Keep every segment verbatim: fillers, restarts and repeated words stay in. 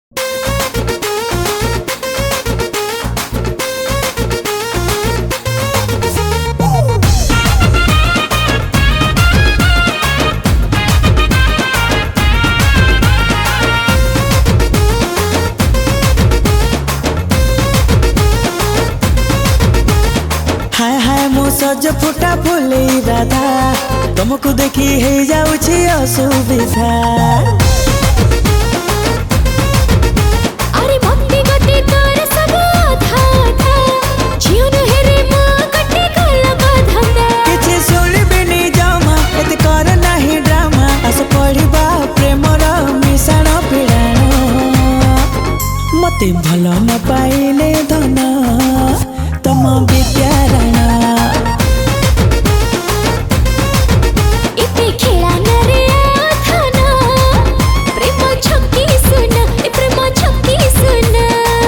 हाय हाय मो सज फुटा फुले राधा तुमको देखी हे जाउछि असुविधा। अरे मत्ती गति तोर सब आधा आधा जीवन हेरे मो कटे कला धंदा किछि सुनिबिनी जमा एत कर नाही ड्रामा आस पढ़िबा प्रेमर मिशाण पिड़ाण मते भल न पाइले धन तम विद्यारायण इते खेला न रे आथाना प्रेम छक्की सुना ए प्रेम छक्की सुना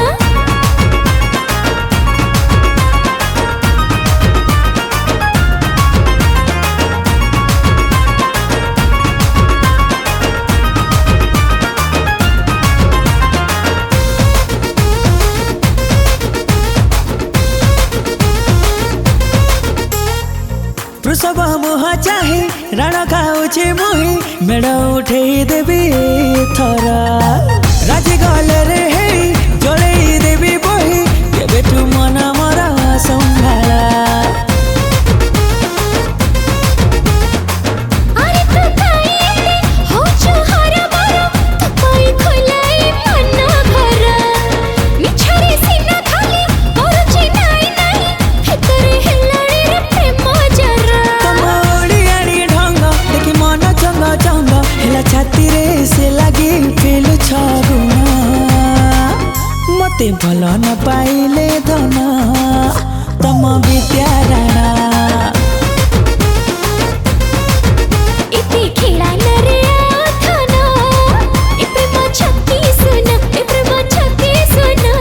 वृषभ मुह चाहे रण खाऊे मुही मेड़ उठे देवी थर राजी गले रे हे जड़े देवी बही केबे तू मन मर संभाला। अरे तू काईले हो चहर बर तू पाई खोलाई मन घर मिछरे सिना खाली करछि नाई नाई हेतरे हेलाड़ी रे प्रेम जरा तम ओडियाणी ढंग देखी मन चंग चंग हेला छाती रे से लगी फेल छगुण मते भल न पाइले धन तम विद्यारायण इते खेला न रे आथाना ए प्रेम छक्की सुना ए प्रेम छक्की सुना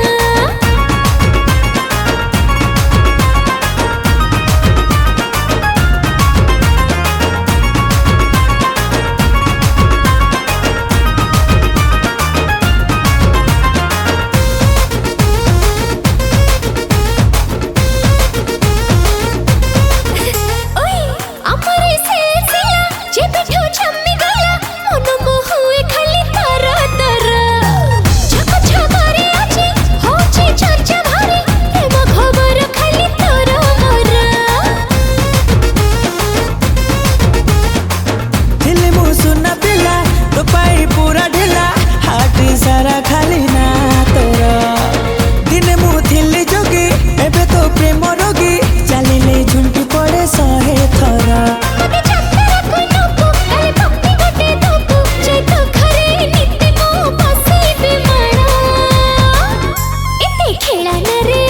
ओए हमरे सिलसिला जे बैठो छम्मी गला मन को हुए खाली तारा तारा छक छक रे आछे होछे चर्चा भारी प्रेम खबर खाली तोरा मोरा दिल मु सुना पिला तो पाई पूरा ढिला हाथ सारा खाली ना तोर दिन मु थिली जोगी एबे तो प्रेम रोगी चलिले झुंटी पड़े सहे थर मते चक्कर को नोको काले भक्ति गटे दोको जे तो खरे नित्य मो बसी बिमाना इते खेला न रे